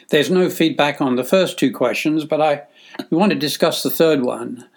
There's no feedback on the first two questions, but we want to discuss the third one.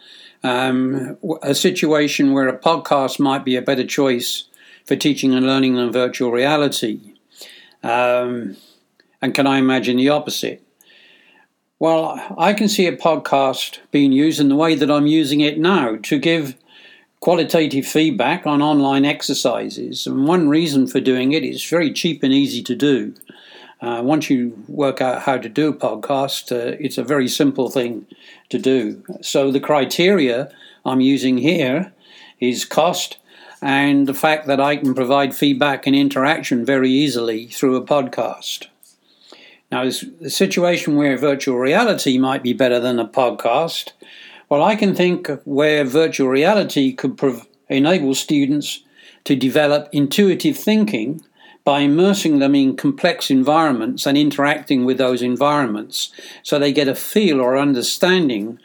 A situation where a podcast might be a better choice for teaching and learning than virtual reality. And can I imagine the opposite? Well, I can see a podcast being used in the way that I'm using it now to give qualitative feedback on online exercises. And one reason for doing it is very cheap and easy to do. Once you work out how to do a podcast, it's a very simple thing to do. So the criteria I'm using here is cost and the fact that I can provide feedback and interaction very easily through a podcast. Now, the situation where virtual reality might be better than a podcast, well, I can think where virtual reality could enable students to develop intuitive thinking by immersing them in complex environments and interacting with those environments, so they get a feel or understanding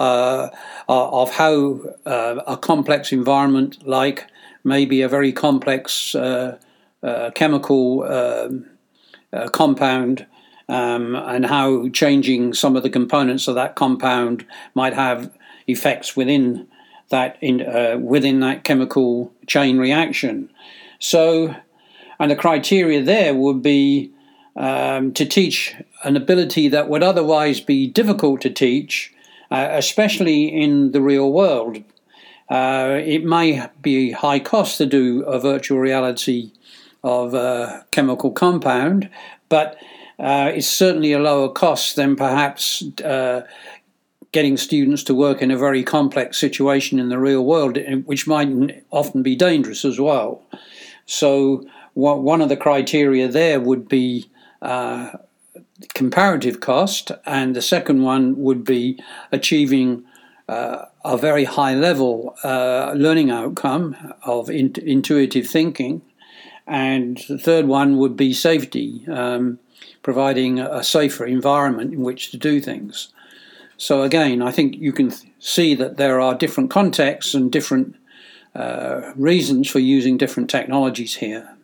of how a complex environment, like maybe a very complex chemical compound, and how changing some of the components of that compound might have effects within that chemical chain reaction. So, and the criteria there would be to teach an ability that would otherwise be difficult to teach, especially in the real world. It may be high cost to do a virtual reality of a chemical compound, but it's certainly a lower cost than perhaps getting students to work in a very complex situation in the real world, which might often be dangerous as well. So one of the criteria there would be comparative cost, and the second one would be achieving a very high level learning outcome of intuitive thinking, and the third one would be safety, providing a safer environment in which to do things. So again, I think you can see that there are different contexts and different reasons for using different technologies here.